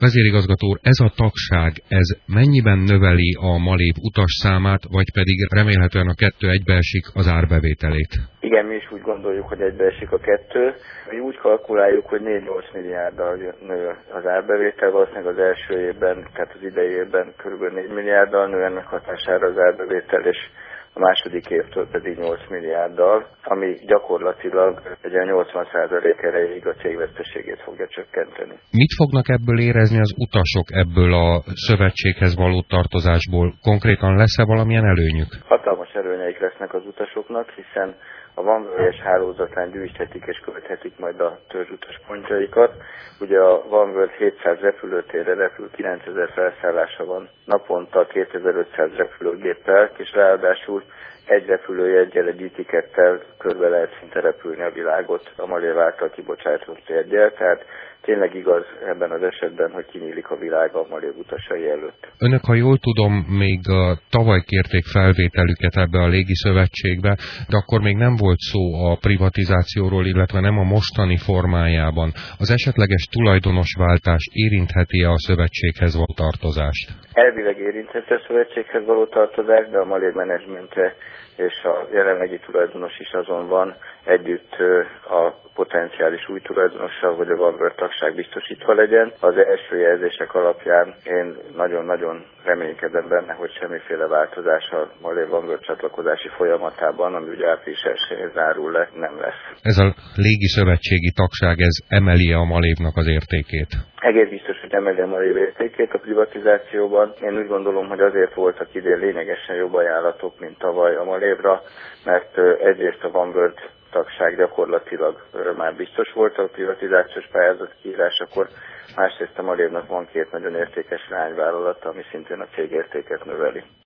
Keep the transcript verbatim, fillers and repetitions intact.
Vezérigazgató úr, ez a tagság, ez mennyiben növeli a Malév utasszámát, vagy pedig remélhetően a kettő egybeesik az árbevételét? Igen, mi is úgy gondoljuk, hogy egybeesik a kettő. Mi úgy kalkuláljuk, hogy négy-nyolc milliárddal nő az árbevétel, valószínűleg az első évben, tehát az idei évben kb. négy milliárddal nő ennek hatására az árbevétel, és a második évtől pedig nyolc milliárddal, ami gyakorlatilag egy olyan nyolcvan százalék erejéig a cég veszteségét fogja csökkenteni. Mit fognak ebből érezni az utasok ebből a szövetséghez való tartozásból? Konkrétan lesz-e valamilyen előnyük? Hatalmas előnyeik lesznek az utasoknak, hiszen a OneWorld hálózatán gyűjthetik és költhetik majd a törzsutas pontjaikat. Ugye a OneWorld hétszáz repülőtérre repül, kilencezer felszállása van naponta kétezer-ötszáz repülőgéppel, és ráadásul egy repülőjeggyel, egy e-tickettel körbe lehet szinte repülni a világot a Malév által kibocsátott jeggyel, tehát tényleg igaz ebben az esetben, hogy kinyílik a világ a Malév utasai előtt. Önök, ha jól tudom, még tavaly kérték felvételüket ebbe a légiszövetségbe, de akkor még nem volt szó a privatizációról, illetve nem a mostani formájában. Az esetleges tulajdonosváltás érintheti-e a szövetséghez való tartozást? Elvileg érintheti a szövetséghez való tartozást, de a Malév menedzsmentje és a jelenlegi tulajdonos is azon van együtt a potenciális új tulajdonossal, hogy a OneWorld tagság biztosítva legyen. Az első jelzések alapján én nagyon-nagyon reménykedem benne, hogy semmiféle változás a Malév OneWorld csatlakozási folyamatában, ami ugye április elsején zárul le, nem lesz. Ez a légiszövetségi tagság, ez emeli a Malévnak az értékét? Egész biztos, hogy emeli a Malév értékét a privatizációban. Én úgy gondolom, hogy azért voltak idén lényegesen jobb ajánlatok, mint tavaly a Malévra, mert egyrészt a OneWorld tagság gyakorlatilag már biztos volt a privatizációs pályázat kiírásakor, másrészt a Malévnak van két nagyon értékes leányvállalata, ami szintén a cég értéket növeli.